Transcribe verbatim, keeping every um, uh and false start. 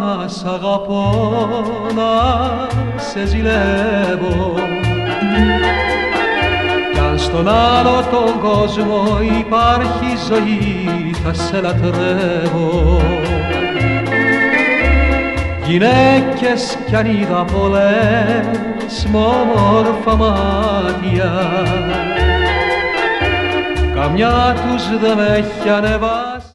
σ' αγαπώ, να σε ζηλεύω. Κι αν στον άλλο τον κόσμο υπάρχει ζωή, θα σε λατρεύω. Γυναίκες κι αν είδα πολλές μ' όμορφα μάτια, καμιά τους δε μ' έχει ανεβάσει.